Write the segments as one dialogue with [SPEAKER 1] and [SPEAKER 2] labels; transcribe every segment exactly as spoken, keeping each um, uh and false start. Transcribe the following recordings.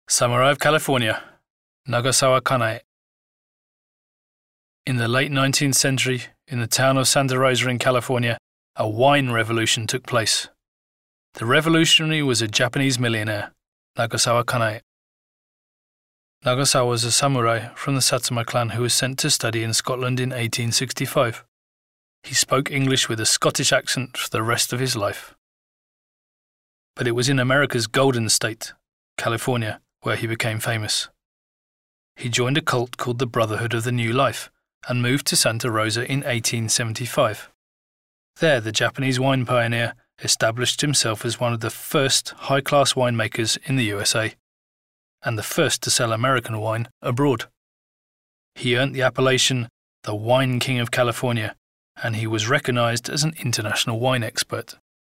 [SPEAKER 1] Samurai of California, Nagasawa Kanae. In the late nineteenth century, in the town of Santa Rosa in California, a wine revolution took place. The revolutionary was a Japanese millionaire, Nagasawa Kanae. Nagasawa was a samurai from the Satsuma clan who was sent to study in Scotland in eighteen sixty-five. He spoke English with a Scottish accent for the rest of his life. But it was in America's Golden State, California, where he became famous. He joined a cult called the Brotherhood of the New Life and moved to Santa Rosa in eighteen seventy-five. There, the Japanese wine pioneer established himself as one of the first high-class winemakers in the U S A and the first to sell American wine abroad. He earned the appellation the Wine King of California, and he was recognized as an international wine expert.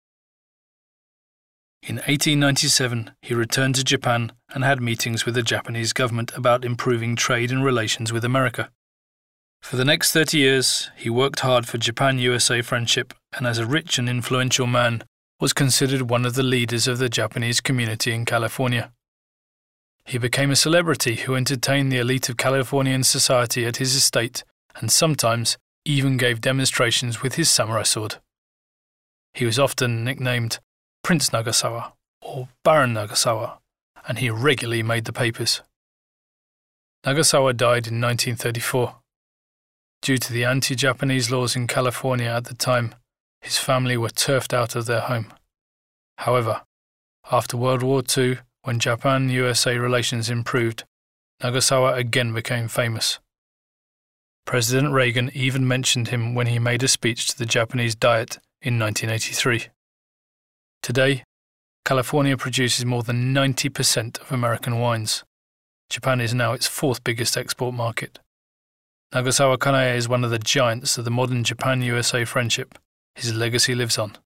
[SPEAKER 1] In eighteen ninety-seven, he returned to Japan and had meetings with the Japanese government about improving trade and relations with America. For the next thirty years, he worked hard for Japan-U S A friendship and as a rich and influential man, was considered one of the leaders of the Japanese community in California. He became a celebrity who entertained the elite of Californian society at his estate and sometimes even gave demonstrations with his samurai sword. He was often nicknamed Prince Nagasawa or Baron Nagasawa, and he regularly made the papers. Nagasawa died in nineteen thirty-four. Due to the anti-Japanese laws in California at the time, his family were turfed out of their home. However, after World War Two, when Japan-U S A relations improved, Nagasawa again became famous. President Reagan even mentioned him when he made a speech to the Japanese Diet in nineteen eighty-three. Today, California produces more than ninety percent of American wines. Japan is now its fourth biggest export market. Nagasawa Kanae is one of the giants of the modern Japan-U S A friendship. His legacy lives on.